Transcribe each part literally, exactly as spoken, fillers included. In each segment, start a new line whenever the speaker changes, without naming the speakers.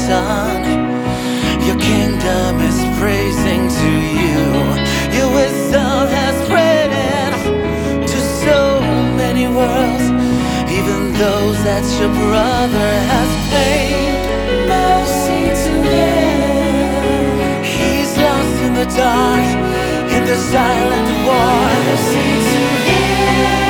Son. Your kingdom is praising to you. Your wisdom has spread to so many worlds, even those that your brother has paid mercy to him. He's lost in the dark, in the silent war. Mercy to him.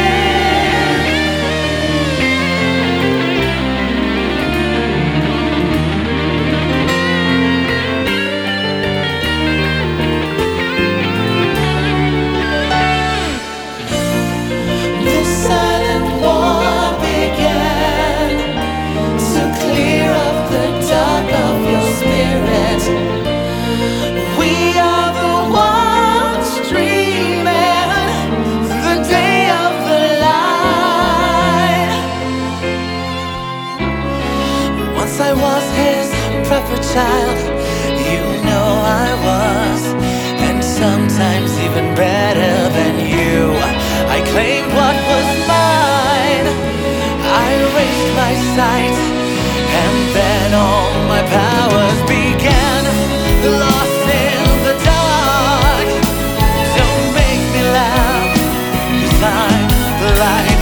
I was his preferred child, you know I was, and sometimes even better than you. I claimed what was mine, I raised my sight, and then all my powers began. Lost in the dark, don't make me laugh, 'cause I'm the light.